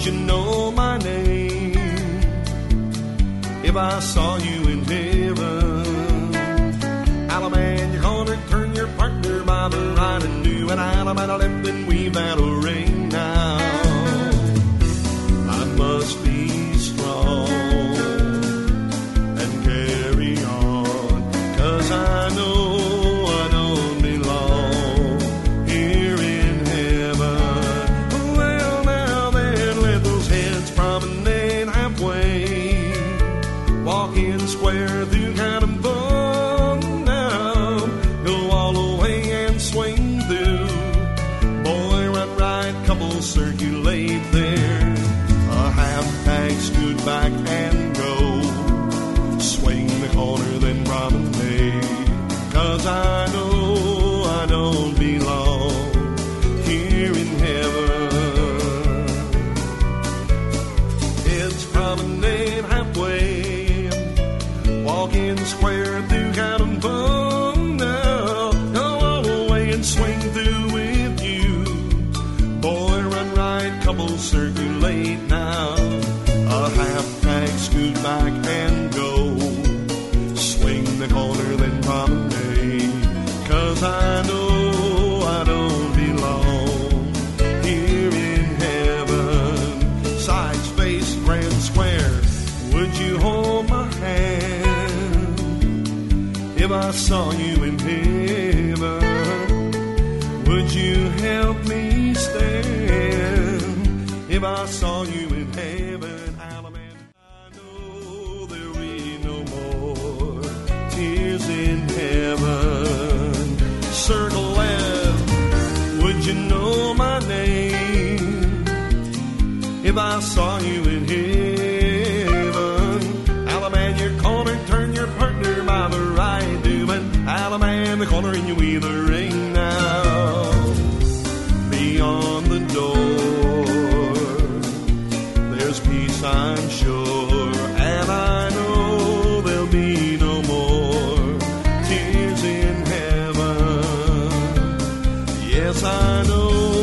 would you know my name if I saw you in heaven? Alabama, your corner, turn your partner by the right and do. And Alabama, left and weave that a ring now. I must be strong and carry on, 'cause I know I don't belong here in heaven. Well, now then, let those heads promenade halfway, walking square through Cannonball now, go all the way and swing through. Boy, run right, couple circulate there. A half-tag scoot back and go, swing the corner then promenade, 'cause I know I don't belong here in heaven. It's promenade halfway, walking square through Cannonball now, go all the way and swing through with you. Boy, run right, couple circulate now. A half-tag scoot back and go, swing the corner then promenade, 'cause I know I don't belong here in heaven. Side space, grand square, would you hold my hand if I saw you in heaven? Would you help me stand if I saw you in heaven? Alabama, I know there'll be no more tears in heaven. Circle left, would you know my name if I saw you in heaven? Alabama, your corner, turn your partner by the right, doing Alabama, the corner, and you weave the ring now. Beyond the door, there's peace, I'm sure, and I know there'll be no more tears in heaven. Yes, I know